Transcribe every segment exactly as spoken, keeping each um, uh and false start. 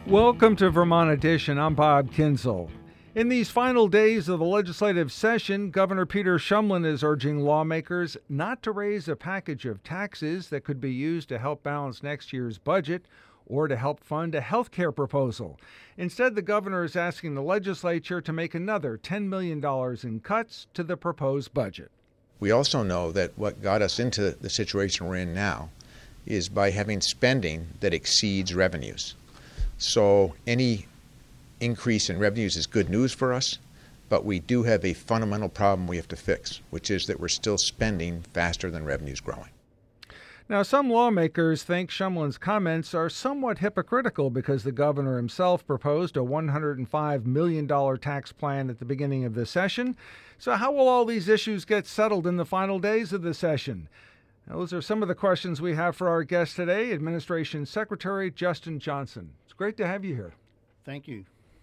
Welcome to Vermont Edition. I'm Bob Kinzel. In these final days of the legislative session, Governor Peter Shumlin is urging lawmakers not to raise a package of taxes that could be used to help balance next year's budget or to help fund a health care proposal. Instead, the governor is asking the legislature to make another ten million dollars in cuts to the proposed budget. We also know that what got us into the situation we're in now is by having spending that exceeds revenues. So any increase in revenues is good news for us, but we do have a fundamental problem we have to fix, which is that we're still spending faster than revenues growing. Now, some lawmakers think Shumlin's comments are somewhat hypocritical because the governor himself proposed a one hundred five million dollars tax plan at the beginning of the session. So how will all these issues get settled in the final days of the session? Those are some of the questions we have for our guest today, Administration Secretary Justin Johnson. It's great to have you here. Thank you.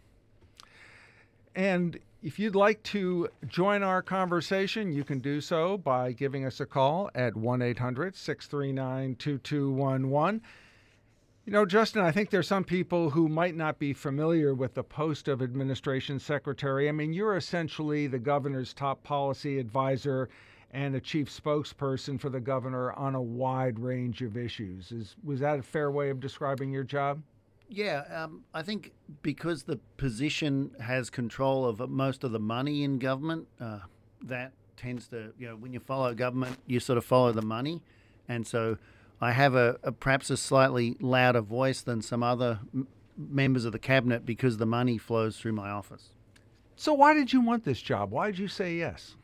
And if you'd like to join our conversation, you can do so by giving us a call at one eight hundred six three nine two two one one. You know, Justin, I think there's some people who might not be familiar with the post of Administration Secretary. I mean, you're essentially the governor's top policy advisor and a chief spokesperson for the governor on a wide range of issues. Is was that a fair way of describing your job? Yeah, um, I think because the position has control of most of the money in government, uh, that tends to, you know, when you follow government, you sort of follow the money. And so I have a, a perhaps a slightly louder voice than some other m- members of the cabinet because the money flows through my office. So why did you want this job? Why did you say yes?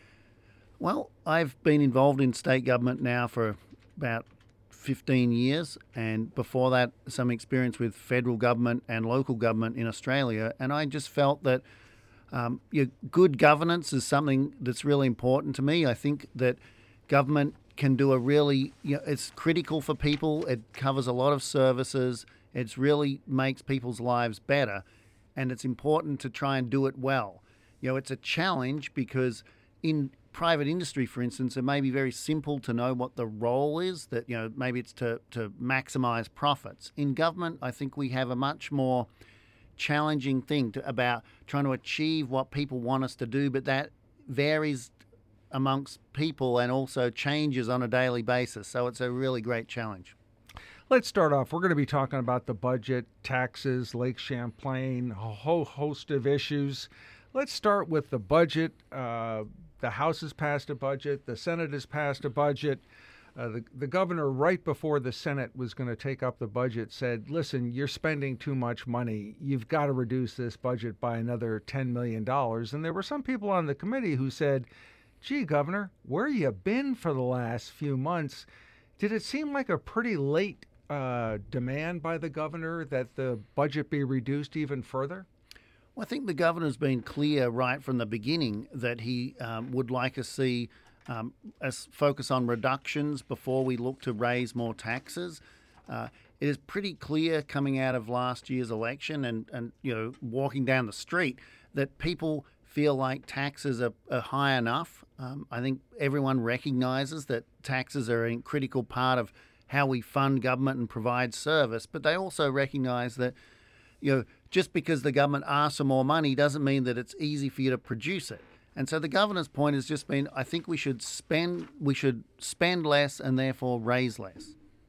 Well, I've been involved in state government now for about fifteen years, and before that, some experience with federal government and local government in Australia. And I just felt that um, you know, good governance is something that's really important to me. I think that government can do a really, you know, it's critical for people. It covers a lot of services. It really makes people's lives better, and it's important to try and do it well. You know, it's a challenge because in private industry, for instance, it may be very simple to know what the role is, that, you know, maybe it's to, to maximize profits. In government, I think we have a much more challenging thing to, about trying to achieve what people want us to do, but that varies amongst people and also changes on a daily basis. So it's a really great challenge. Let's start off. We're going to be talking about the budget, taxes, Lake Champlain, a whole host of issues. Let's start with the budget. Uh, the House has passed a budget. The Senate has passed a budget. Uh, the, the governor, right before the Senate was going to take up the budget, said, listen, you're spending too much money. You've got to reduce this budget by another ten million dollars. And there were some people on the committee who said, gee, Governor, where you been for the last few months? Did it seem like a pretty late uh, demand by the governor that the budget be reduced even further? Well, I think the governor's been clear right from the beginning that he um, would like to see um, us focus on reductions before we look to raise more taxes. Uh, it is pretty clear coming out of last year's election and, and you know, walking down the street that people feel like taxes are, are high enough. Um, I think everyone recognizes that taxes are a critical part of how we fund government and provide service, but they also recognize that, you know, just because the government asks for more money doesn't mean that it's easy for you to produce it. And so the governor's point has just been, I think we should spend we should spend less and therefore raise less.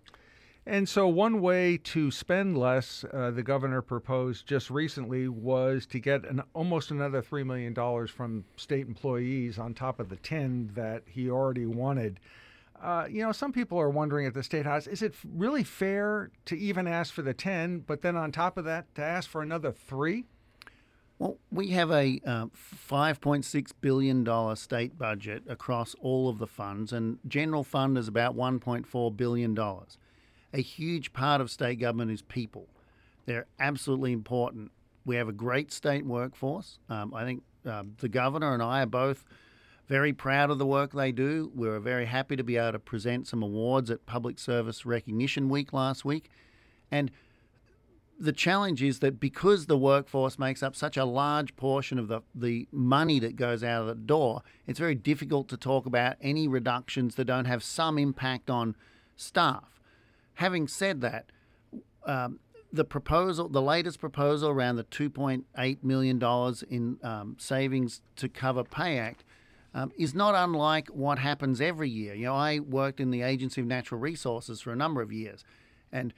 And so one way to spend less, uh, the governor proposed just recently, was to get an, almost another three million dollars from state employees on top of the ten that he already wanted. Uh, you know, some people are wondering at the State House, is it really fair to even ask for the ten, but then on top of that, to ask for another three? Well, we have a uh, five point six billion dollars state budget across all of the funds, and general fund is about one point four billion dollars. A huge part of state government is people. They're absolutely important. We have a great state workforce. Um, I think uh, the governor and I are both very proud of the work they do. We were very happy to be able to present some awards at Public Service Recognition Week last week. And the challenge is that because the workforce makes up such a large portion of the, the money that goes out of the door, it's very difficult to talk about any reductions that don't have some impact on staff. Having said that, um, the proposal, the latest proposal around the two point eight million dollars in um, savings to cover Pay Act um, is not unlike what happens every year. You know, I worked in the Agency of Natural Resources for a number of years, and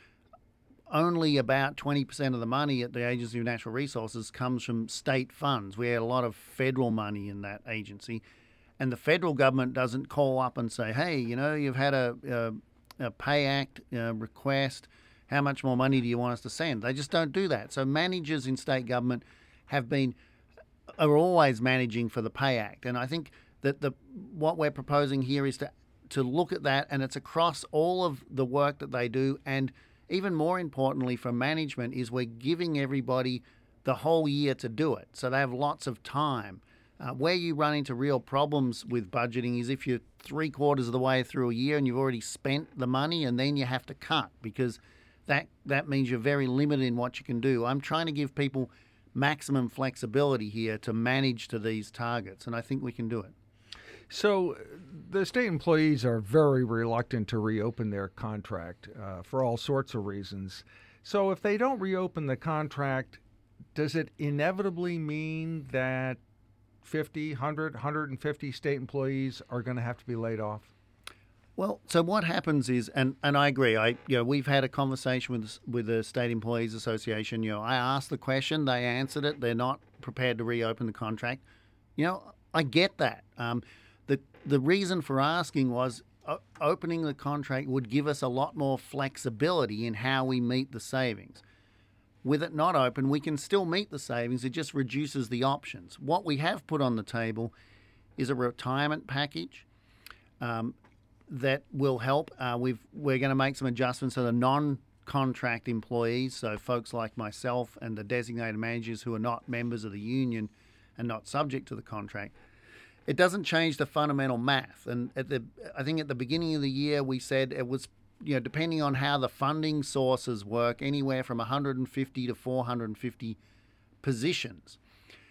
only about twenty percent of the money at the Agency of Natural Resources comes from state funds. We had a lot of federal money in that agency, and the federal government doesn't call up and say, hey, you know, you've had a, a, a Pay Act uh, request. How much more money do you want us to send? They just don't do that. So managers in state government have been, are always managing for the Pay Act. And I think that the what we're proposing here is to, to look at that, and it's across all of the work that they do. And even more importantly for management is we're giving everybody the whole year to do it. So they have lots of time. Uh, where you run into real problems with budgeting is if you're three quarters of the way through a year and you've already spent the money and then you have to cut, because that, that means you're very limited in what you can do. I'm trying to give people maximum flexibility here to manage to these targets, and I think we can do it. So the state employees are very reluctant to reopen their contract uh, for all sorts of reasons. So if they don't reopen the contract, does it inevitably mean that fifty, one hundred, one hundred fifty state employees are going to have to be laid off? Well, so what happens is, and, and I agree, I you know we've had a conversation with with the State Employees Association. You know, I asked the question, they answered it. They're not prepared to reopen the contract. You know, I get that. Um, the the reason for asking was o- opening the contract would give us a lot more flexibility in how we meet the savings. With it not open, we can still meet the savings. It just reduces the options. What we have put on the table is a retirement package. Um, that will help. Uh, we've, we're going to make some adjustments to the non-contract employees, so folks like myself and the designated managers who are not members of the union and not subject to the contract. It doesn't change the fundamental math. And at the, I think at the beginning of the year we said it was, you know, depending on how the funding sources work, anywhere from one hundred fifty to four hundred fifty positions.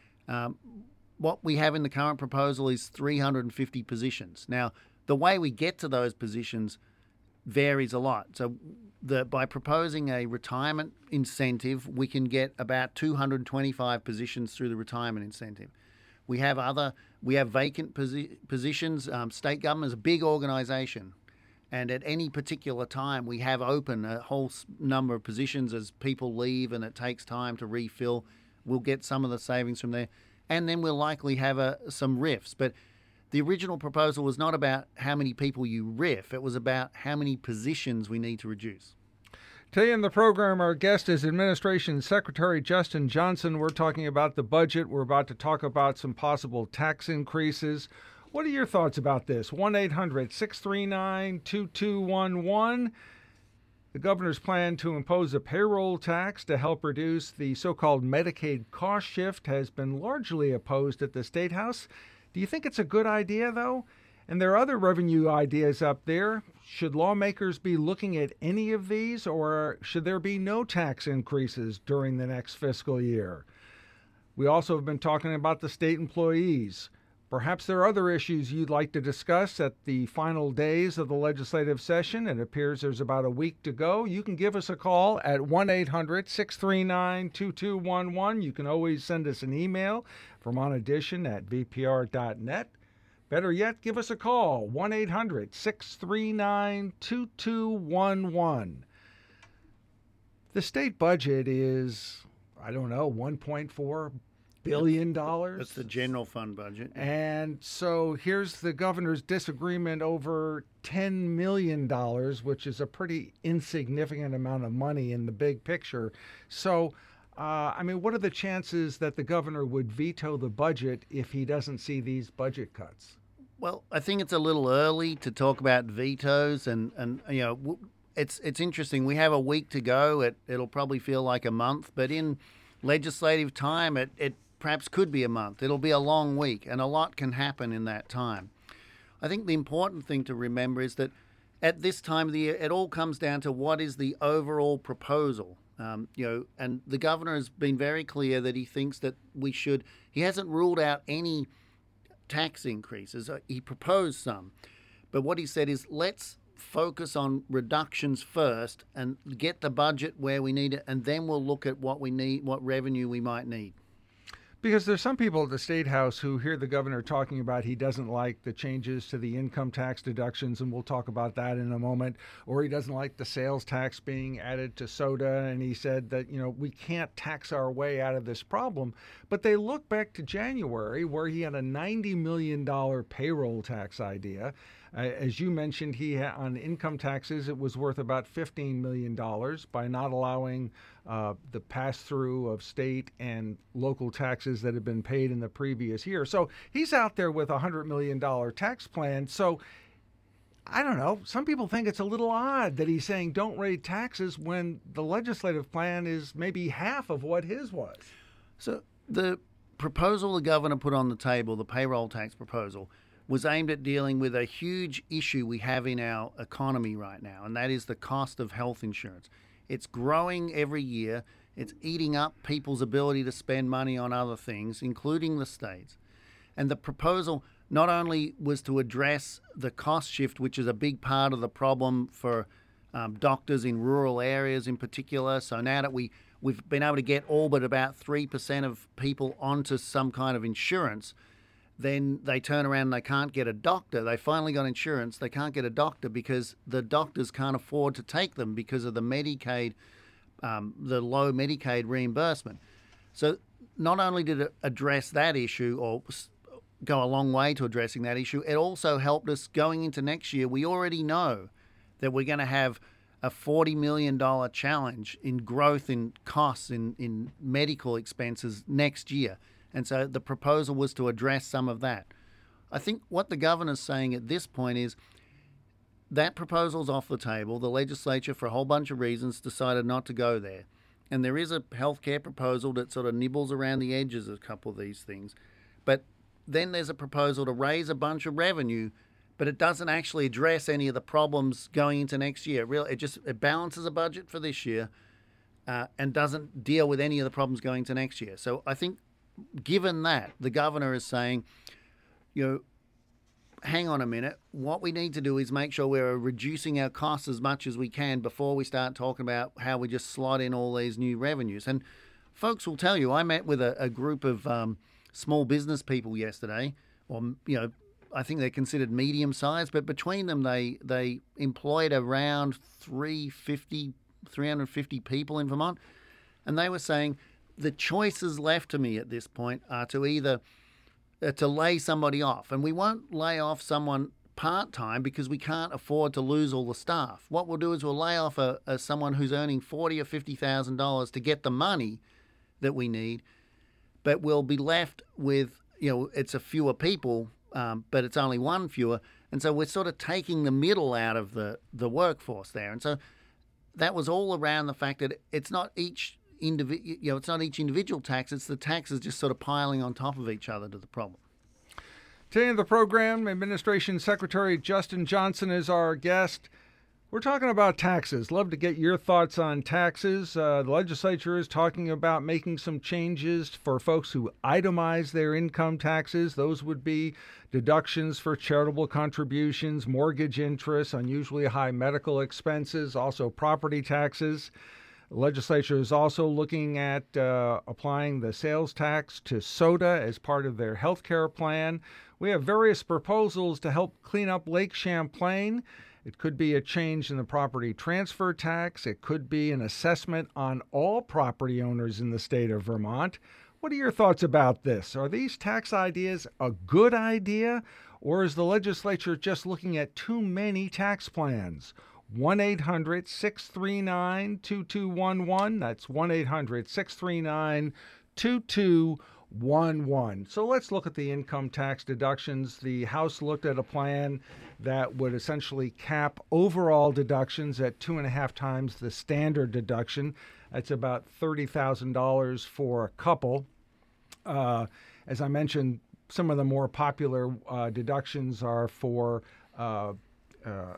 Um, what we have in the current proposal is three hundred fifty positions. Now, the way we get to those positions varies a lot. So the, by proposing a retirement incentive, we can get about two hundred twenty-five positions through the retirement incentive. We have other, we have vacant posi- positions. Um, state government is a big organization, and at any particular time we have open a whole number of positions as people leave and it takes time to refill. We'll get some of the savings from there, and then we'll likely have a, some R I Fs. But the original proposal was not about how many people you R I F. It was about how many positions we need to reduce. Today in the program, our guest is Administration Secretary Justin Johnson. We're talking about the budget. We're about to talk about some possible tax increases. What are your thoughts about this? one eight hundred six three nine two two one one. The governor's plan to impose a payroll tax to help reduce the so-called Medicaid cost shift has been largely opposed at the State House. Do you think it's a good idea, though? And there are other revenue ideas up there. Should lawmakers be looking at any of these, or should there be no tax increases during the next fiscal year? We also have been talking about the state employees. Perhaps there are other issues you'd like to discuss at the final days of the legislative session. It appears there's about a week to go. You can give us a call at one eight hundred six three nine two two one one. You can always send us an email from on edition at v p r dot net. Better yet, give us a call, one eight hundred six three nine two two one one. The state budget is, I don't know, one point four billion dollars. That's the general fund budget. And so here's the governor's disagreement over ten million dollars, which is a pretty insignificant amount of money in the big picture. So, uh, I mean, what are the chances that the governor would veto the budget if he doesn't see these budget cuts? Well, I think it's a little early to talk about vetoes, and, and you know, it's it's interesting. We have a week to go. It, it'll probably feel like a month, but in legislative time, it, it perhaps could be a month. It'll be a long week, and a lot can happen in that time. I think the important thing to remember is that at this time of the year, it all comes down to what is the overall proposal. Um, you know, and the governor has been very clear that he thinks that we should. He hasn't ruled out any tax increases. He proposed some, but what he said is let's focus on reductions first and get the budget where we need it, and then we'll look at what we need, what revenue we might need. Because there's some people at the State House who hear the governor talking about he doesn't like the changes to the income tax deductions, and we'll talk about that in a moment, or he doesn't like the sales tax being added to soda, and he said that, you know, we can't tax our way out of this problem. But they look back to January where he had a ninety million dollars payroll tax idea. Uh, as you mentioned, he ha- on income taxes, it was worth about fifteen million dollars by not allowing uh, the pass-through of state and local taxes that had been paid in the previous year. So he's out there with a one hundred million dollars tax plan. So I don't know. Some people think it's a little odd that he's saying don't raise taxes when the legislative plan is maybe half of what his was. So the proposal the governor put on the table, the payroll tax proposal, was aimed at dealing with a huge issue we have in our economy right now, and that is the cost of health insurance. It's growing every year. It's eating up people's ability to spend money on other things, including the states. And the proposal not only was to address the cost shift, which is a big part of the problem for um, doctors in rural areas in particular. So now that we, we've been able to get all but about three percent of people onto some kind of insurance, then they turn around and they can't get a doctor. They finally got insurance. They can't get a doctor because the doctors can't afford to take them because of the Medicaid, um, the low Medicaid reimbursement. So not only did it address that issue or go a long way to addressing that issue, it also helped us going into next year. We already know that we're going to have a forty million dollars challenge in growth in costs in, in medical expenses next year. And so the proposal was to address some of that. I think what the governor's saying at this point is that proposal's off the table. The legislature, for a whole bunch of reasons, decided not to go there. And there is a healthcare proposal that sort of nibbles around the edges of a couple of these things. But then there's a proposal to raise a bunch of revenue, but it doesn't actually address any of the problems going into next year. It really, it just it balances a budget for this year uh, and doesn't deal with any of the problems going to next year. So I think given that, the governor is saying, you know, hang on a minute. What we need to do is make sure we're reducing our costs as much as we can before we start talking about how we just slot in all these new revenues. And folks will tell you, I met with a, a group of um, small business people yesterday, or, you know, I think they're considered medium sized, but between them, they, they employed around three hundred fifty people in Vermont. And they were saying, the choices left to me at this point are to either uh, to lay somebody off, and we won't lay off someone part-time because we can't afford to lose all the staff. What we'll do is we'll lay off a, a someone who's earning forty or fifty thousand dollars to get the money that we need, but we'll be left with, you know, it's a fewer people, um, but it's only one fewer, and so we're sort of taking the middle out of the the workforce there. And so that was all around the fact that it's not each Indivi- you know, it's not each individual tax, it's the taxes just sort of piling on top of each other to the problem. Today in the program, Administration Secretary Justin Johnson is our guest. We're talking about taxes. Love to get your thoughts on taxes. Uh, the legislature is talking about making some changes for folks who itemize their income taxes. Those would be deductions for charitable contributions, mortgage interest, unusually high medical expenses, also property taxes. The legislature is also looking at uh, applying the sales tax to soda as part of their health care plan. We have various proposals to help clean up Lake Champlain. It could be a change in the property transfer tax. It could be an assessment on all property owners in the state of Vermont. What are your thoughts about this? Are these tax ideas a good idea, or is the legislature just looking at too many tax plans? one eight hundred six three nine two two one one. That's one eight hundred six three nine two two one one. So let's look at the income tax deductions. The House looked at a plan that would essentially cap overall deductions at two and a half times the standard deduction. That's about thirty thousand dollars for a couple. Uh, as I mentioned, some of the more popular uh, deductions are for uh, uh,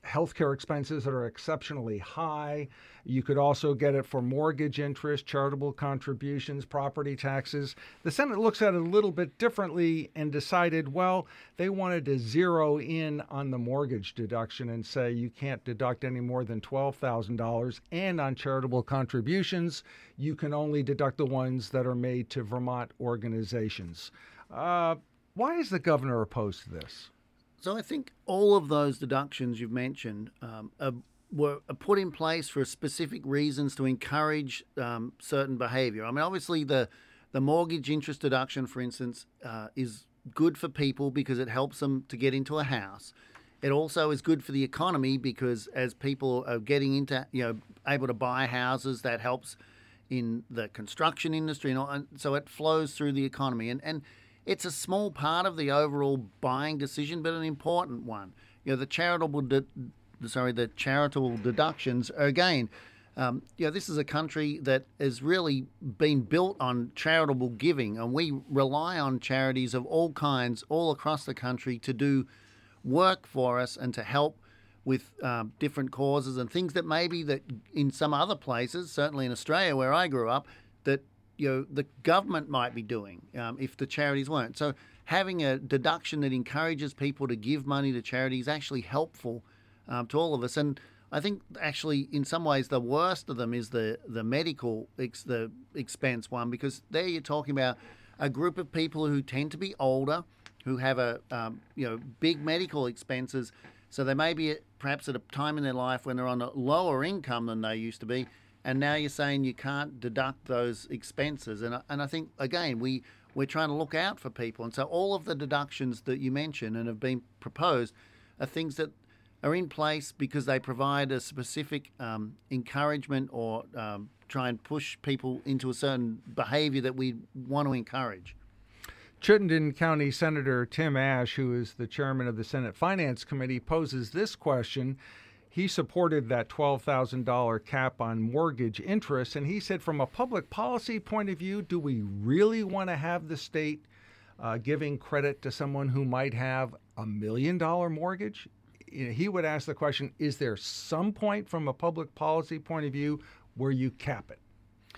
healthcare expenses that are exceptionally high. You could also get it for mortgage interest, charitable contributions, property taxes. The Senate looks at it a little bit differently and decided, well, they wanted to zero in on the mortgage deduction and say you can't deduct any more than twelve thousand dollars. And on charitable contributions, you can only deduct the ones that are made to Vermont organizations. Uh, why is the governor opposed to this? So I think all of those deductions you've mentioned um, are, were put in place for specific reasons to encourage um, certain behaviour. I mean, obviously the the mortgage interest deduction, for instance, uh, is good for people because it helps them to get into a house. It also is good for the economy because as people are getting into, you know, able to buy houses, that helps in the construction industry, and, all, and so it flows through the economy. And and it's a small part of the overall buying decision, but an important one. You know, the charitable, de- sorry, the charitable deductions are, again, um, you know, this is a country that has really been built on charitable giving, and we rely on charities of all kinds all across the country to do work for us and to help with um, different causes and things that maybe that in some other places, certainly in Australia where I grew up, that you know, the government might be doing um, if the charities weren't. So having a deduction that encourages people to give money to charity is actually helpful um, to all of us. And I think actually in some ways the worst of them is the, the medical, ex, the expense one, because there you're talking about a group of people who tend to be older, who have a um, you know big medical expenses. So they may be at, perhaps at a time in their life when they're on a lower income than they used to be. And now you're saying you can't deduct those expenses. And, and I think, again, we, we're trying to look out for people. And so all of the deductions that you mentioned and have been proposed are things that are in place because they provide a specific um, encouragement or um, try and push people into a certain behaviour that we want to encourage. Chittenden County Senator Tim Ash, who is the chairman of the Senate Finance Committee, poses this question. He supported that twelve thousand dollars cap on mortgage interest, and he said from a public policy point of view, do we really want to have the state uh, giving credit to someone who might have a million dollar mortgage? He would ask the question, is there some point from a public policy point of view where you cap it?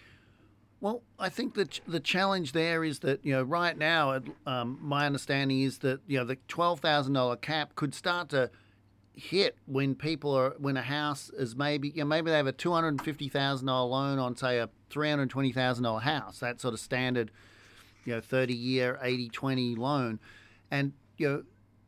Well, I think that the challenge there is that, you know, right now, um, my understanding is that, you know, the twelve thousand dollars cap could start to hit when people are, when a house is maybe, you know, maybe they have a two hundred fifty thousand dollars loan on, say, a three hundred twenty thousand dollars house, that sort of standard, you know, thirty-year, eighty twenty loan. And, you know,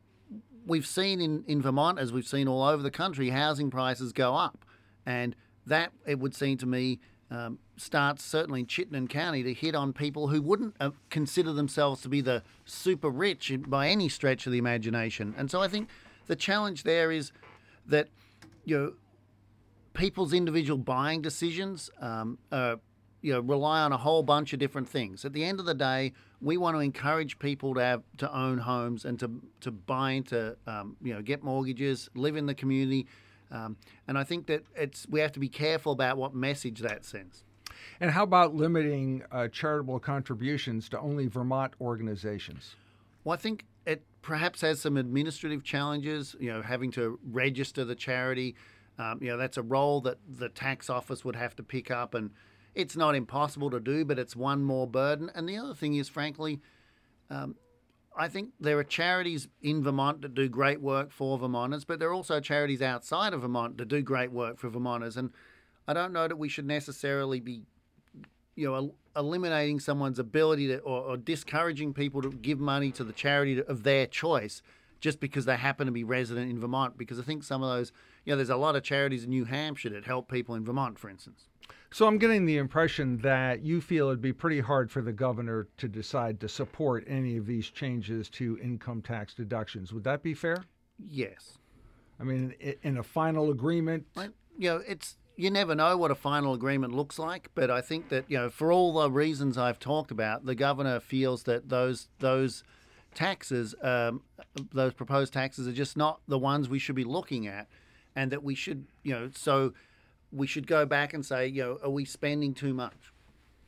we've seen in, in Vermont, as we've seen all over the country, housing prices go up. And that, it would seem to me, um, starts certainly in Chittenden County to hit on people who wouldn't uh, consider themselves to be the super rich by any stretch of the imagination. And so I think the challenge there is that, you know, people's individual buying decisions um, uh, you know, rely on a whole bunch of different things. At the end of the day, we want to encourage people to have to own homes and to to buy into, um, you know, get mortgages, live in the community. Um, and I think that it's we have to be careful about what message that sends. And how about limiting uh, charitable contributions to only Vermont organizations? Well, I think it perhaps has some administrative challenges, you know, having to register the charity. Um, you know, that's a role that the tax office would have to pick up, and it's not impossible to do, but it's one more burden. And the other thing is, frankly, um, I think there are charities in Vermont that do great work for Vermonters, but there are also charities outside of Vermont that do great work for Vermonters. And I don't know that we should necessarily be, you know, el- eliminating someone's ability to, or, or discouraging people to give money to the charity to, of their choice just because they happen to be resident in Vermont. Because I think some of those, you know, there's a lot of charities in New Hampshire that help people in Vermont, for instance. So I'm getting the impression that you feel it'd be pretty hard for the governor to decide to support any of these changes to income tax deductions. Would that be fair? Yes. I mean, in a final agreement? I, you know, it's you never know what a final agreement looks like, but I think that, you know, for all the reasons I've talked about, the governor feels that those those taxes, um, those proposed taxes are just not the ones we should be looking at, and that we should, you know, so we should go back and say, you know, are we spending too much?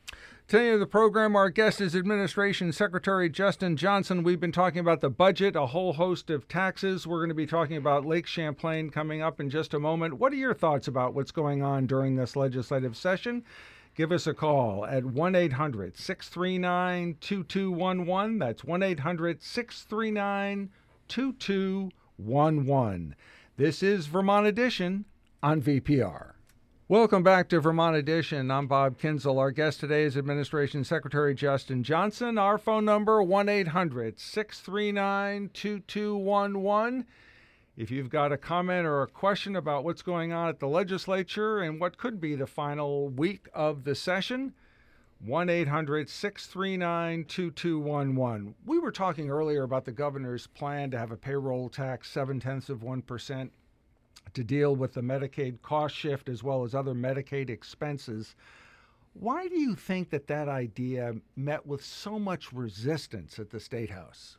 Today on the program, our guest is Administration Secretary Justin Johnson. We've been talking about the budget, a whole host of taxes. We're going to be talking about Lake Champlain coming up in just a moment. What are your thoughts about what's going on during this legislative session? Give us a call at one eight hundred, six three nine, two two one one. That's one eight hundred, six three nine, two two one one. This is Vermont Edition on V P R. Welcome back to Vermont Edition. I'm Bob Kinzel. Our guest today is Administration Secretary Justin Johnson. Our phone number, one eight hundred, six three nine, two two one one. If you've got a comment or a question about what's going on at the legislature and what could be the final week of the session, one eight hundred, six three nine, two two one one. We were talking earlier about the governor's plan to have a payroll tax seven-tenths of one percent to deal with the Medicaid cost shift as well as other Medicaid expenses. Why do you think that that idea met with so much resistance at the State House?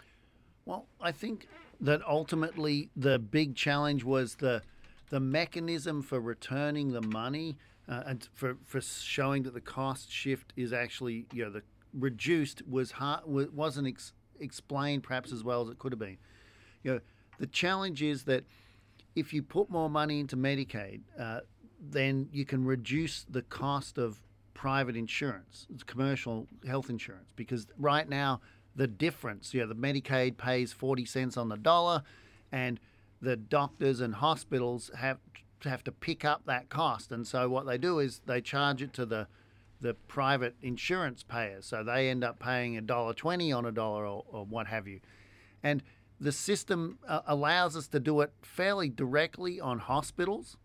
Well, I think that ultimately the big challenge was the the mechanism for returning the money uh, and for, for showing that the cost shift is actually, you know, the reduced was hard, wasn't ex- explained perhaps as well as it could have been. You know, the challenge is that if you put more money into Medicaid, uh, then you can reduce the cost of private insurance, commercial health insurance, because right now the difference, you know, the Medicaid pays forty cents on the dollar, and the doctors and hospitals have have to pick up that cost, and so what they do is they charge it to the the private insurance payers, so they end up paying a dollar twenty on a dollar or, or what have you, and the system uh, allows us to do it fairly directly on hospitals,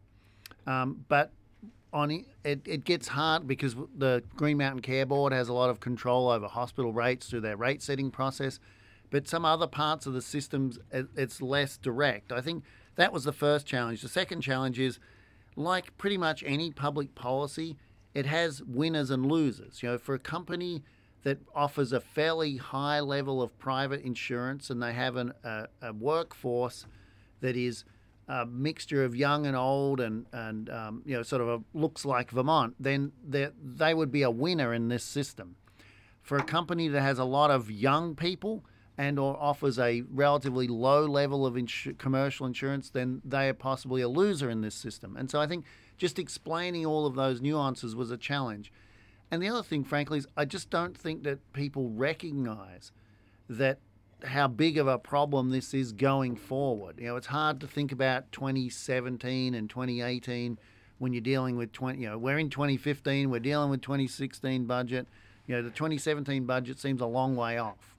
um, but on it, it, it gets hard because the Green Mountain Care Board has a lot of control over hospital rates through their rate setting process. But some other parts of the systems, it, it's less direct. I think that was the first challenge. The second challenge is, like pretty much any public policy, it has winners and losers. You know, for a company that offers a fairly high level of private insurance and they have an, a, a workforce that is a mixture of young and old and, and um, you know, sort of a, looks like Vermont, then they would be a winner in this system. For a company that has a lot of young people and or offers a relatively low level of insu- commercial insurance, then they are possibly a loser in this system. And so I think just explaining all of those nuances was a challenge. And the other thing, frankly, is I just don't think that people recognize that how big of a problem this is going forward. You know, it's hard to think about twenty seventeen and twenty eighteen when you're dealing with twenty. You know, we're in twenty fifteen. We're dealing with twenty sixteen budget. You know, the twenty seventeen budget seems a long way off.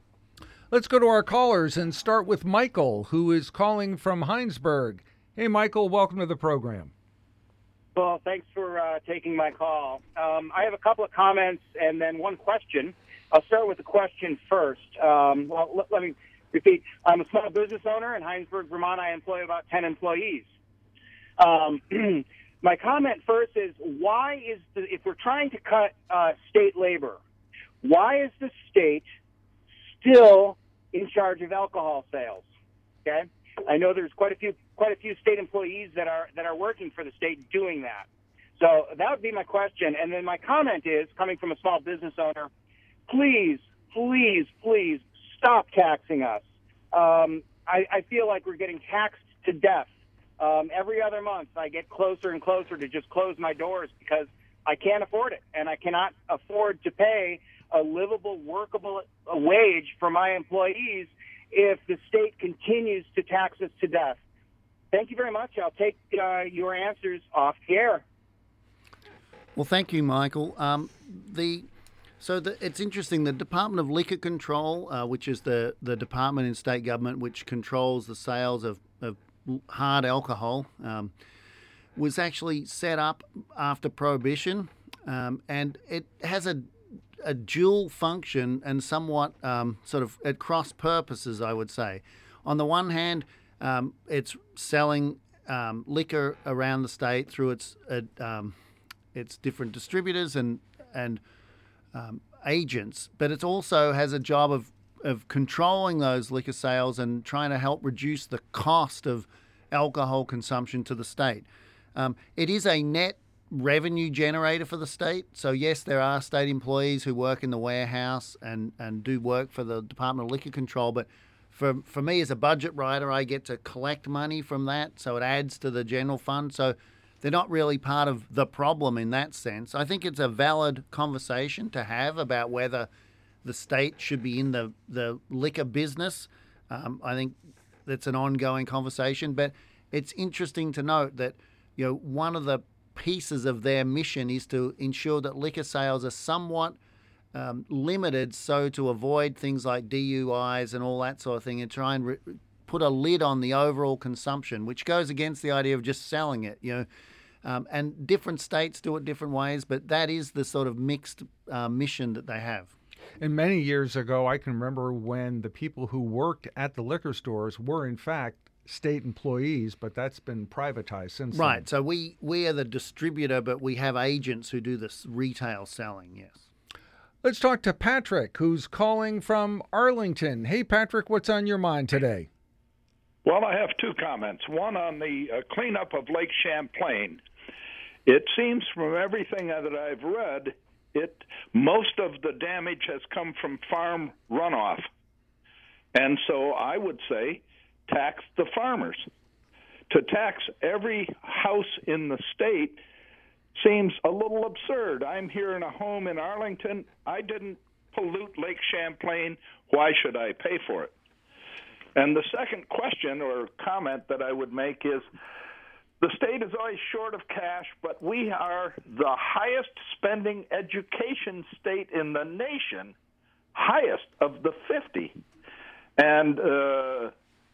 Let's go to our callers and start with Michael, who is calling from Heinsberg. Hey, Michael, welcome to the program. Well, thanks for uh, taking my call. Um, I have a couple of comments and then one question. I'll start with the question first. Um, well, let, let me repeat. I'm a small business owner in Heinsberg, Vermont. I employ about ten employees. Um, my comment first is, why is the, if we're trying to cut uh, state labor, why is the state still in charge of alcohol sales? Okay, I know there's quite a few quite a few state employees that are that are working for the state doing that. So that would be my question. And then my comment is, coming from a small business owner, please, please, please stop taxing us. Um, I, I feel like we're getting taxed to death. Um, every other month I get closer and closer to just close my doors because I can't afford it, and I cannot afford to pay a livable, workable wage for my employees if the state continues to tax us to death. Thank you very much. I'll take uh, your answers off the air. Well, thank you, Michael. Um, the so the, it's interesting. The Department of Liquor Control, uh, which is the, the department in state government which controls the sales of, of hard alcohol, um, was actually set up after Prohibition, um, and it has a a dual function and somewhat um, sort of at cross purposes, I would say. On the one hand, um, it's selling um, liquor around the state through its uh, um, its different distributors and and um, agents, but it also has a job of of controlling those liquor sales and trying to help reduce the cost of alcohol consumption to the state. Um, it is a net revenue generator for the state. So yes, there are state employees who work in the warehouse and, and do work for the Department of Liquor Control. But for for me as a budget writer, I get to collect money from that, so it adds to the general fund. So they're not really part of the problem in that sense. I think it's a valid conversation to have about whether the state should be in the, the liquor business. Um, I think that's an ongoing conversation. But it's interesting to note that, you know, one of the pieces of their mission is to ensure that liquor sales are somewhat um, limited, so to avoid things like D U Is and all that sort of thing, and try and re- put a lid on the overall consumption, which goes against the idea of just selling it, you know. Um, and different states do it different ways, but that is the sort of mixed uh, mission that they have. And many years ago, I can remember when the people who worked at the liquor stores were, in fact, state employees, but that's been privatized since Right. then. So we, we are the distributor, but we have agents who do this retail selling, yes. Let's talk to Patrick, who's calling from Arlington. Hey, Patrick, what's on your mind today? Well, I have two comments. One on the uh, cleanup of Lake Champlain. It seems from everything that I've read, it most of the damage has come from farm runoff. And so I would say tax the farmers. To tax every house in the state seems a little absurd. I'm here in a home in Arlington. I didn't pollute Lake Champlain. Why should I pay for it? And the second question or comment that I would make is, the state is always short of cash, but we are the highest spending education state in the nation, highest of the fifty. And uh,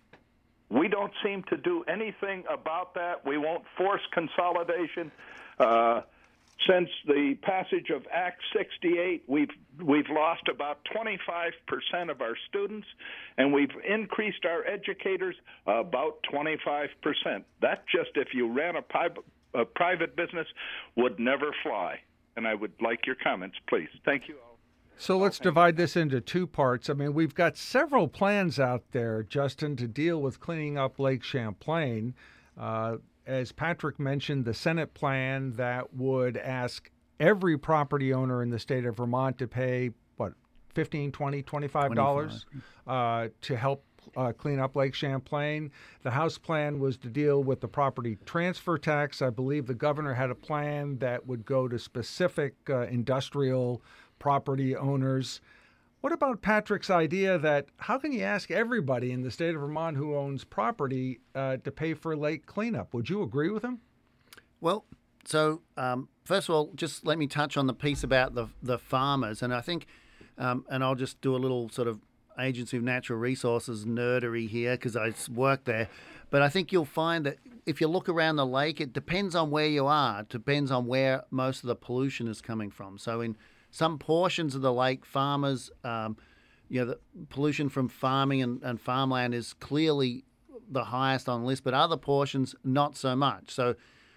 we don't seem to do anything about that. We won't force consolidation. Uh, since the passage of Act sixty-eight, we've we've lost about twenty-five percent of our students, and we've increased our educators about twenty-five percent. That just, if you ran a, pri- a private business, would never fly. And I would like your comments, please. Thank you all. So let's divide this into two parts. I mean, we've got several plans out there, Justin, to deal with cleaning up Lake Champlain. Uh, as Patrick mentioned, the Senate plan that would ask every property owner in the state of Vermont to pay, what, fifteen, twenty, twenty-five dollars uh, to help uh, clean up Lake Champlain. The House plan was to deal with the property transfer tax. I believe the governor had a plan that would go to specific uh, industrial property owners. What about Patrick's idea that how can you ask everybody in the state of Vermont who owns property uh, to pay for lake cleanup? Would you agree with him? Well, so um, first of all, just let me touch on the piece about the the farmers. And I think, um, and I'll just do a little sort of Agency of Natural Resources nerdery here because I work there. But I think you'll find that if you look around the lake, it depends on where you are. It depends on where most of the pollution is coming from. So in some portions of the lake, farmers, um, you know, the pollution from farming and, and farmland is clearly the highest on the list, but other portions, not so much. So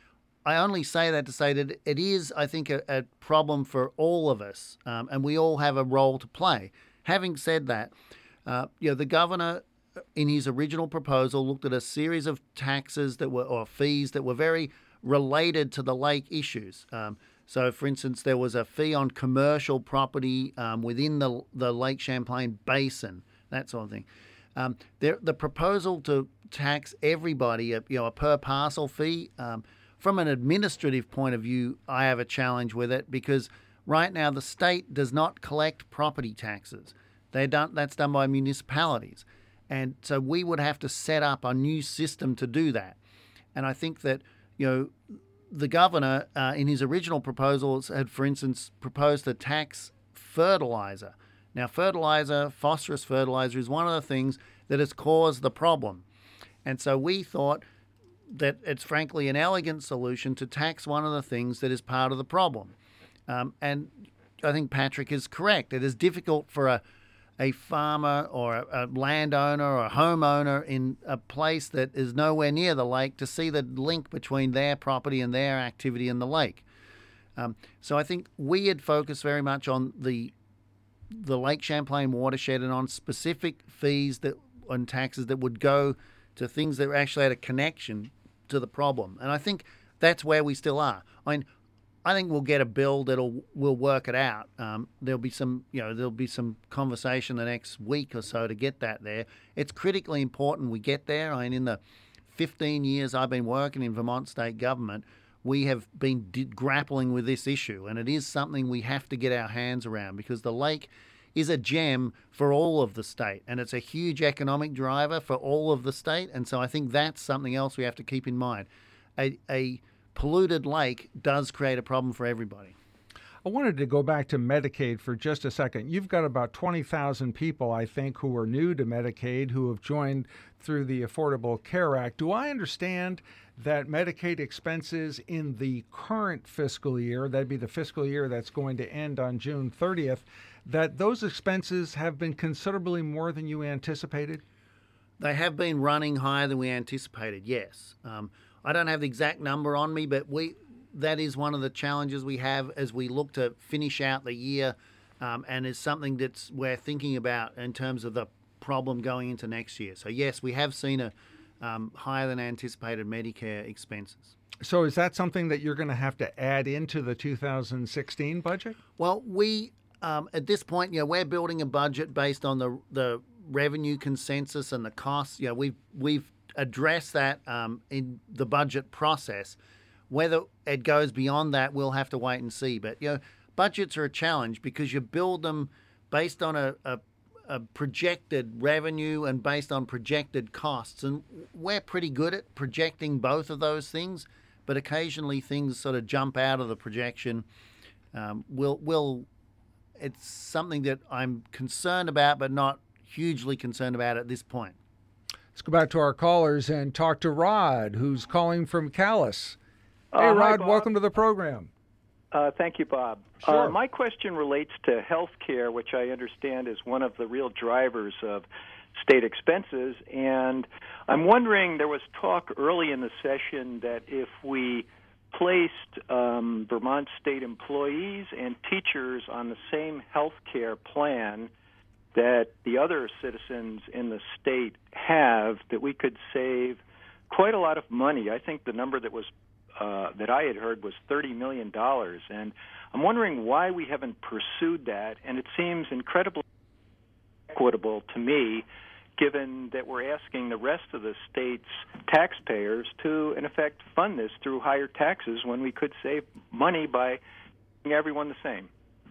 I only say that to say that it is, I think, a, a problem for all of us, um, and we all have a role to play. Having said that, uh, you know, the governor, in his original proposal, looked at a series of taxes that were, or fees that were very related to the lake issues. Um, So, for instance, there was a fee on commercial property um, within the the Lake Champlain basin, that sort of thing. Um, there, the proposal to tax everybody, a, you know, a per parcel fee, um, from an administrative point of view, I have a challenge with it because right now the state does not collect property taxes. They don't. That's done by municipalities, and so we would have to set up a new system to do that. And I think that, you know, the governor, uh, in his original proposals, had, for instance, proposed to tax fertilizer. Now, fertilizer, phosphorus fertilizer, is one of the things that has caused the problem. And so we thought that it's frankly an elegant solution to tax one of the things that is part of the problem. Um, and I think Patrick is correct. It is difficult for a a farmer or a, a landowner or a homeowner in a place that is nowhere near the lake to see the link between their property and their activity in the lake. Um, so I think we had focused very much on the the Lake Champlain watershed and on specific fees that and taxes that would go to things that actually had a connection to the problem. And I think that's where we still are. I mean, I think we'll get a bill that'll will work it out. Um, there'll be some, you know, there'll be some conversation the next week or so to get that there. It's critically important we get there. I mean, in the fifteen years I've been working in Vermont state government, we have been d- grappling with this issue, and it is something we have to get our hands around because the lake is a gem for all of the state, and it's a huge economic driver for all of the state. And so I think that's something else we have to keep in mind. A, a polluted lake does create a problem for everybody. I wanted to go back to Medicaid for just a second. You've got about twenty thousand people, I think, who are new to Medicaid who have joined through the Affordable Care Act. Do I understand that Medicaid expenses in the current fiscal year, that'd be the fiscal year that's going to end on June thirtieth, that those expenses have been considerably more than you anticipated? They have been running higher than we anticipated, yes. Um, I don't have the exact number on me, but we that is one of the challenges we have as we look to finish out the year, um, and is something that's we're thinking about in terms of the problem going into next year. So yes, we have seen a um, higher than anticipated Medicare expenses. So is that something that you're going to have to add into the two thousand sixteen budget? Well, we um, at this point, you know, we're building a budget based on the the revenue consensus and the costs. You know, we've we've addressed that um, in the budget process. Whether it goes beyond that, we'll have to wait and see. But, you know, budgets are a challenge because you build them based on a, a, a projected revenue and based on projected costs. And we're pretty good at projecting both of those things, but occasionally things sort of jump out of the projection. Um, we'll, we'll, it's something that I'm concerned about, but not hugely concerned about at this point. Let's go back to our callers and talk to Rod, who's calling from Calais. Hey, Uh, Rod, hi, welcome to the program. Uh, thank you, Bob. Sure. Uh, my question relates to health care, which I understand is one of the real drivers of state expenses. And I'm wondering, there was talk early in the session that if we placed um, Vermont state employees and teachers on the same health care plan that the other citizens in the state have, that we could save quite a lot of money. I think the number that was Uh, that I had heard was thirty million dollars. And I'm wondering why we haven't pursued that. And it seems incredibly equitable to me, given that we're asking the rest of the state's taxpayers to, in effect, fund this through higher taxes when we could save money by making everyone the same.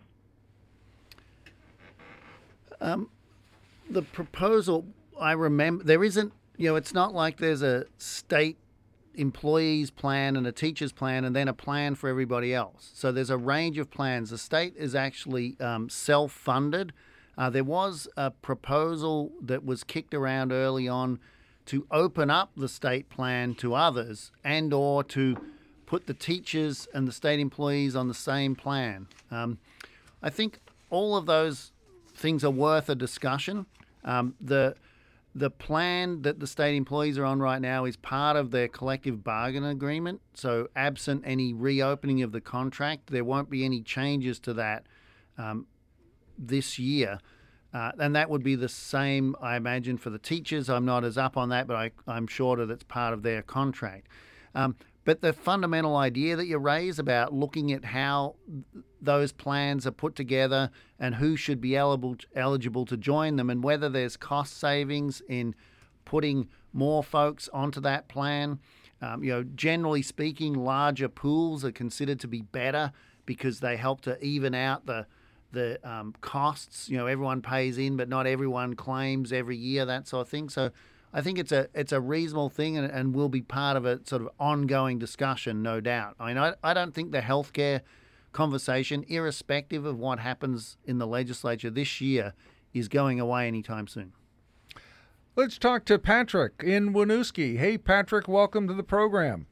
Um, the proposal, I remember, there isn't, you know, it's not like there's a state employees plan and a teacher's plan and then a plan for everybody else. So there's a range of plans. The state is actually um, self-funded. Uh, there was a proposal that was kicked around early on to open up the state plan to others and or to put the teachers and the state employees on the same plan. Um, I think all of those things are worth a discussion. Um, the The plan that the state employees are on right now is part of their collective bargain agreement. So absent any reopening of the contract, there won't be any changes to that um, this year. Uh, and that would be the same, I imagine, for the teachers. I'm not as up on that, but I, I'm sure that it's part of their contract. Um, but the fundamental idea that you raise about looking at how those plans are put together and who should be eligible eligible to join them and whether there's cost savings in putting more folks onto that plan. Um, you know, generally speaking, larger pools are considered to be better because they help to even out the the um, costs. You know, everyone pays in, but not everyone claims every year, that sort of thing. So I think it's a it's a reasonable thing and, and will be part of a sort of ongoing discussion, no doubt. I mean, I, I don't think the healthcare conversation, irrespective of what happens in the legislature this year, is going away anytime soon. Let's talk to Patrick in Winooski. Hey, Patrick, welcome to the program.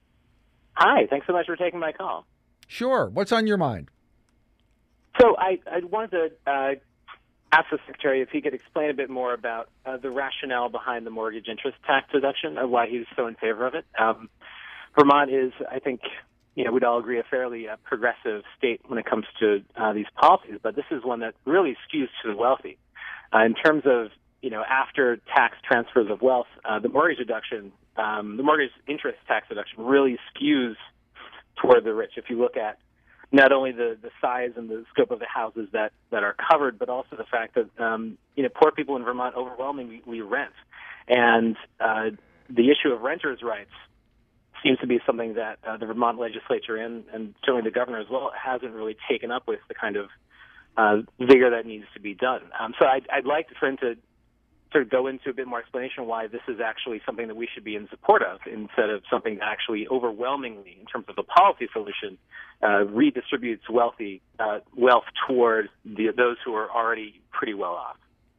Hi, thanks so much for taking my call. Sure. What's on your mind? So I, I wanted to uh, ask the Secretary if he could explain a bit more about uh, the rationale behind the mortgage interest tax deduction and why he's so in favor of it. Um, Vermont is, I think, you know, we'd all agree, a fairly uh, progressive state when it comes to uh, these policies, but this is one that really skews to the wealthy. Uh, in terms of, you know, after tax transfers of wealth, uh, the mortgage deduction, um, the mortgage interest tax deduction really skews toward the rich. If you look at not only the, the size and the scope of the houses that, that are covered, but also the fact that um, you know poor people in Vermont overwhelmingly rent, and uh, the issue of renters' rights seems to be something that uh, the Vermont legislature and, and certainly the governor as well hasn't really taken up with the kind of uh, vigor that needs to be done. Um, so I'd, I'd like for him to sort of go into a bit more explanation why this is actually something that we should be in support of instead of something that actually overwhelmingly, in terms of a policy solution, uh, redistributes wealthy uh, wealth toward the, those who are already pretty well off.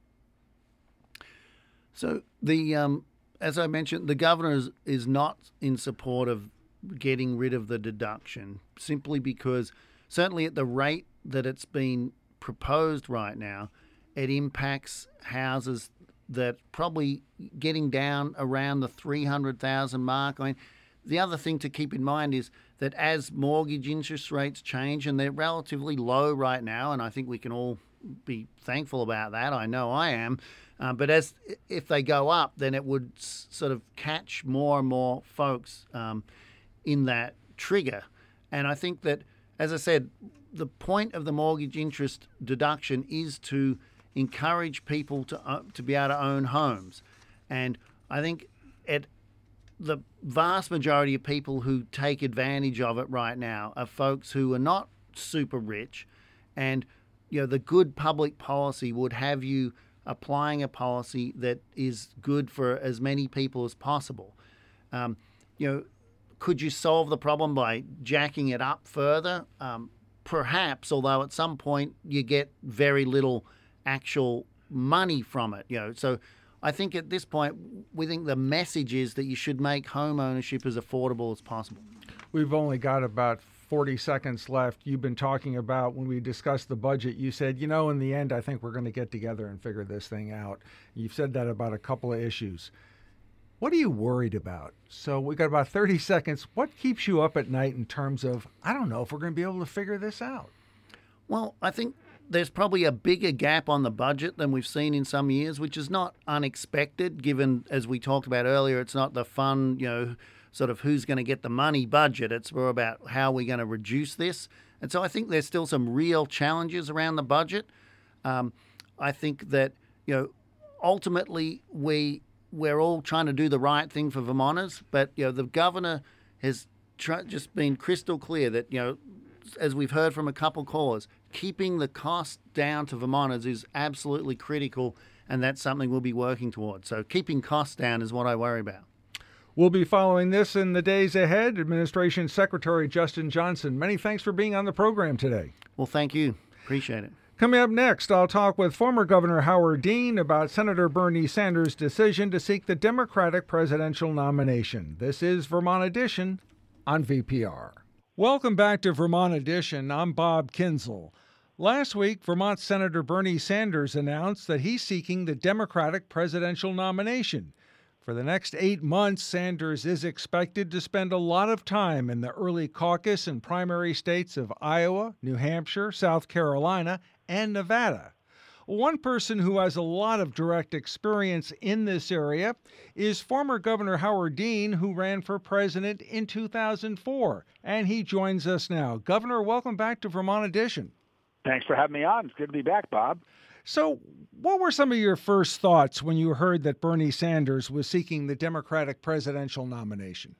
So the um, as I mentioned, the governor is, is not in support of getting rid of the deduction simply because certainly at the rate that it's been proposed right now, it impacts houses that probably getting down around the three hundred thousand mark. I mean, the other thing to keep in mind is that as mortgage interest rates change, and they're relatively low right now, and I think we can all be thankful about that. I know I am. Uh, but as if they go up, then it would s- sort of catch more and more folks um, in that trigger. And I think that, as I said, the point of the mortgage interest deduction is to encourage people to uh, to be able to own homes. And I think it, the vast majority of people who take advantage of it right now are folks who are not super rich. And, you know, the good public policy would have you applying a policy that is good for as many people as possible. Um, you know, could you solve the problem by jacking it up further? Um, perhaps, although at some point you get very little actual money from it. You know, so I think at this point we think the message is that you should make home ownership as affordable as possible. We've only got about forty seconds left. You've been talking about when we discussed the budget, you said, you know, in the end, I think we're going to get together and figure this thing out. You've said that about a couple of issues. What are you worried about? So we've got about thirty seconds. What keeps you up at night in terms of, I don't know if we're going to be able to figure this out? Well, I think there's probably a bigger gap on the budget than we've seen in some years, which is not unexpected given, as we talked about earlier, it's not the fun, you know, sort of who's going to get the money budget. It's more about how we're going to reduce this. And so I think there's still some real challenges around the budget. Um, I think that, you know, ultimately we, we're all trying to do the right thing for Vermonters, but, you know, the governor has tr- just been crystal clear that, you know, as we've heard from a couple callers, keeping the cost down to Vermonters is absolutely critical, and that's something we'll be working towards. So keeping costs down is what I worry about. We'll be following this in the days ahead. Administration Secretary Justin Johnson, many thanks for being on the program today. Well, thank you. Appreciate it. Coming up next, I'll talk with former Governor Howard Dean about Senator Bernie Sanders' decision to seek the Democratic presidential nomination. This is Vermont Edition on V P R. Welcome back to Vermont Edition. I'm Bob Kinzel. Last week, Vermont Senator Bernie Sanders announced that he's seeking the Democratic presidential nomination. For the next eight months, Sanders is expected to spend a lot of time in the early caucus and primary states of Iowa, New Hampshire, South Carolina, and Nevada. One person who has a lot of direct experience in this area is former Governor Howard Dean, who ran for president in two thousand four, and he joins us now. Governor, welcome back to Vermont Edition. Thanks for having me on. It's good to be back, Bob. So what were some of your first thoughts when you heard that Bernie Sanders was seeking the Democratic presidential nomination?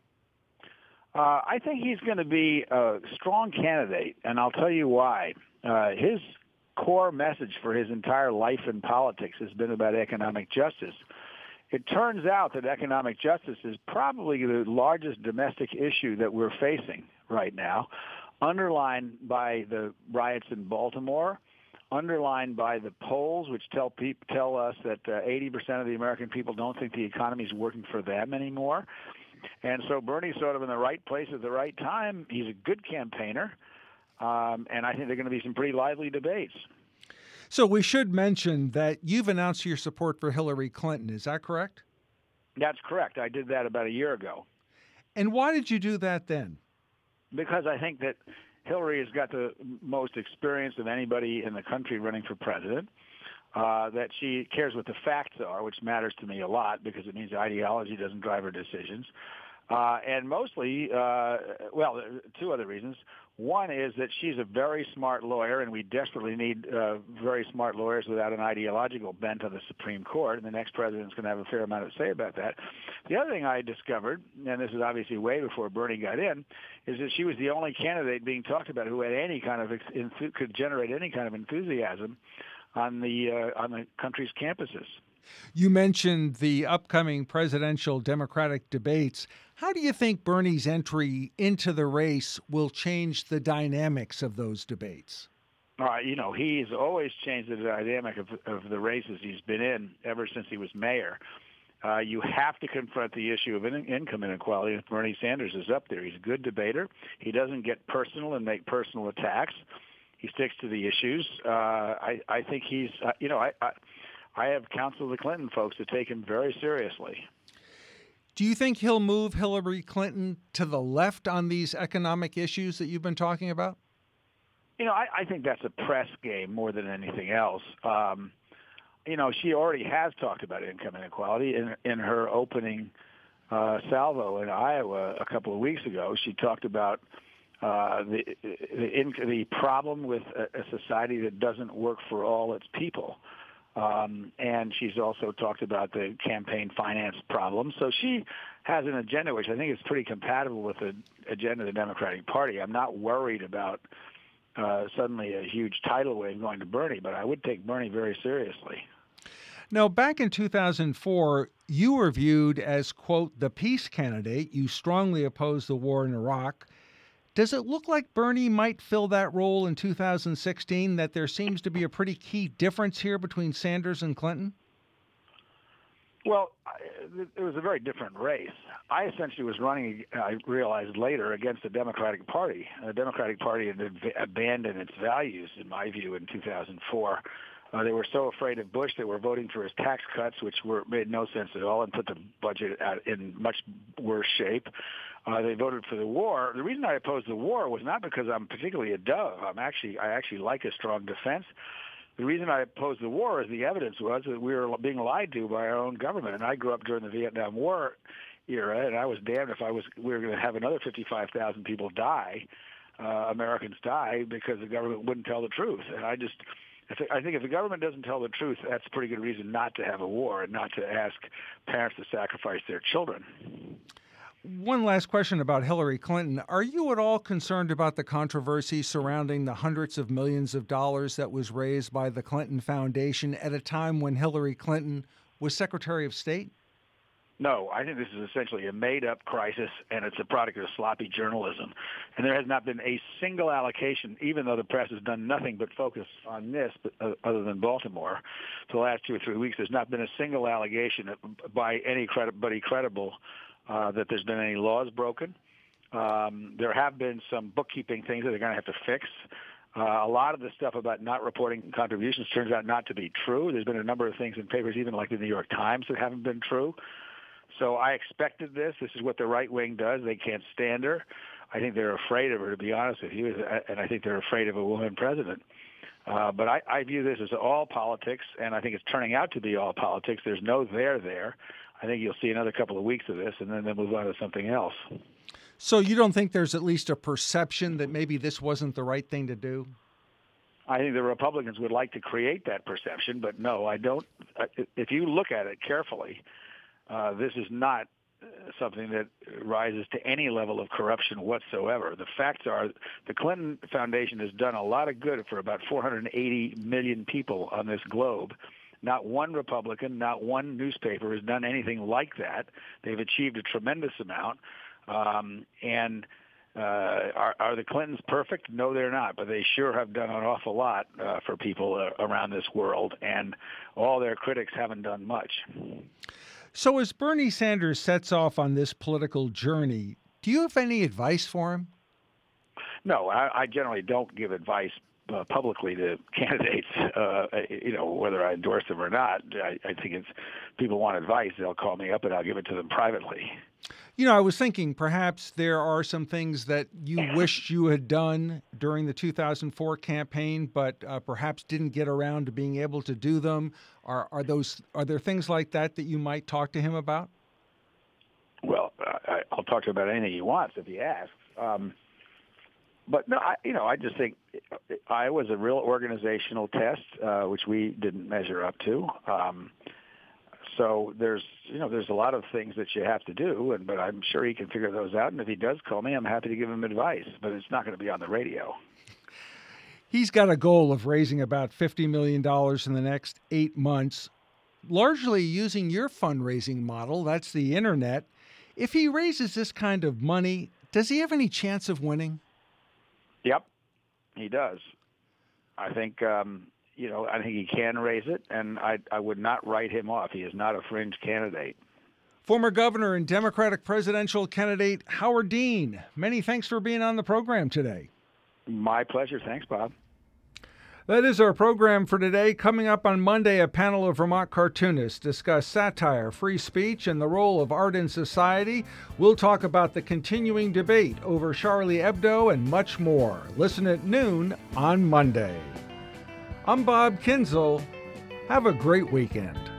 Uh, I think he's going to be a strong candidate, and I'll tell you why. Uh, his core message for his entire life in politics has been about economic justice. It turns out that economic justice is probably the largest domestic issue that we're facing right now, underlined by the riots in Baltimore, underlined by the polls, which tell people, tell us that uh, eighty percent of the American people don't think the economy is working for them anymore. And so Bernie's sort of in the right place at the right time. He's a good campaigner, um, and I think there are going to be some pretty lively debates. So we should mention that you've announced your support for Hillary Clinton. Is that correct? That's correct. I did that about a year ago. And why did you do that then? Because I think that Hillary has got the most experience of anybody in the country running for president, uh, that she cares what the facts are, which matters to me a lot because it means ideology doesn't drive her decisions. Uh, and mostly, uh, well, two other reasons. One is that she's a very smart lawyer, and we desperately need uh, very smart lawyers without an ideological bent on the Supreme Court, and the next president's going to have a fair amount to say about that. The other thing I discovered, and this is obviously way before Bernie got in, is that she was the only candidate being talked about who had any kind of, ex- could generate any kind of enthusiasm on the uh, on the country's campuses. You mentioned the upcoming presidential Democratic debates. How do you think Bernie's entry into the race will change the dynamics of those debates? Uh, you know, he's always changed the dynamic of, of the races he's been in ever since he was mayor. Uh, you have to confront the issue of in- income inequality. If Bernie Sanders is up there, he's a good debater. He doesn't get personal and make personal attacks. He sticks to the issues. Uh, I, I think he's, uh, you know, I, I I have counseled the Clinton folks to take him very seriously. Do you think he'll move Hillary Clinton to the left on these economic issues that you've been talking about? You know, I, I think that's a press game more than anything else. Um, you know, she already has talked about income inequality in, in her opening uh, salvo in Iowa a couple of weeks ago. She talked about uh, the the, in, the problem with a, a society that doesn't work for all its people. Um, and she's also talked about the campaign finance problem. So she has an agenda which I think is pretty compatible with the agenda of the Democratic Party. I'm not worried about uh, suddenly a huge tidal wave going to Bernie, but I would take Bernie very seriously. Now, back in two thousand four, you were viewed as, quote, the peace candidate. You strongly opposed the war in Iraq. Does it look like Bernie might fill that role in two thousand sixteen, that there seems to be a pretty key difference here between Sanders and Clinton? Well, it was a very different race. I essentially was running, I realized later, against the Democratic Party. The Democratic Party had abandoned its values, in my view, in two thousand four. Uh, they were so afraid of Bush they were voting for his tax cuts, which were made no sense at all, and put the budget at, in much worse shape. Uh, they voted for the war. The reason I opposed the war was not because I'm particularly a dove. I'm actually, I actually like a strong defense. The reason I opposed the war is the evidence was that we were being lied to by our own government. And I grew up during the Vietnam War era, and I was damned if I was we were going to have another fifty-five thousand people die, uh, Americans die, because the government wouldn't tell the truth. And I just, I think if the government doesn't tell the truth, that's a pretty good reason not to have a war and not to ask parents to sacrifice their children. One last question about Hillary Clinton. Are you at all concerned about the controversy surrounding the hundreds of millions of dollars that was raised by the Clinton Foundation at a time when Hillary Clinton was Secretary of State? No, I think this is essentially a made-up crisis, and it's a product of sloppy journalism. And there has not been a single allocation, even though the press has done nothing but focus on this, but, uh, other than Baltimore, for the last two or three weeks. There's not been a single allegation by anybody credible uh, that there's been any laws broken. Um, there have been some bookkeeping things that they're going to have to fix. Uh, a lot of the stuff about not reporting contributions turns out not to be true. There's been a number of things in papers, even like the New York Times, that haven't been true. So I expected this. This is what the right wing does. They can't stand her. I think they're afraid of her, to be honest with you, and I think they're afraid of a woman president. Uh, but I, I view this as all politics, and I think it's turning out to be all politics. There's no there there. I think you'll see another couple of weeks of this, and then they'll move on to something else. So you don't think there's at least a perception that maybe this wasn't the right thing to do? I think the Republicans would like to create that perception, but no, I don't. If you look at it carefully, uh, this is not something that rises to any level of corruption whatsoever. The facts are the Clinton Foundation has done a lot of good for about four hundred eighty million people on this globe. Not one Republican, not one newspaper has done anything like that. They've achieved a tremendous amount. Um, and uh, are, are the Clintons perfect? No, they're not. But they sure have done an awful lot uh, for people uh, around this world. And all their critics haven't done much. So as Bernie Sanders sets off on this political journey, do you have any advice for him? No, I, I generally don't give advice uh, publicly to candidates, uh, you know, whether I endorse them or not. I, I think if people want advice, they'll call me up and I'll give it to them privately. You know, I was thinking perhaps there are some things that you wished you had done during the two thousand four campaign, but uh, perhaps didn't get around to being able to do them. Are are those are there things like that that you might talk to him about? Well, I, I'll talk to him about anything he wants if he asks. Um, but no, I, you know, I just think Iowa's a real organizational test, uh, which we didn't measure up to. Um, so there's, you know, there's a lot of things that you have to do, and but I'm sure he can figure those out. And if he does call me, I'm happy to give him advice, but it's not going to be on the radio. He's got a goal of raising about fifty million dollars in the next eight months, largely using your fundraising model. That's the internet. If he raises this kind of money, does he have any chance of winning? Yep, he does. I think, um, you know, I think he can raise it, and I, I would not write him off. He is not a fringe candidate. Former governor and Democratic presidential candidate Howard Dean, many thanks for being on the program today. My pleasure. Thanks, Bob. That is our program for today. Coming up on Monday, a panel of Vermont cartoonists discuss satire, free speech, and the role of art in society. We'll talk about the continuing debate over Charlie Hebdo and much more. Listen at noon on Monday. I'm Bob Kinzel. Have a great weekend.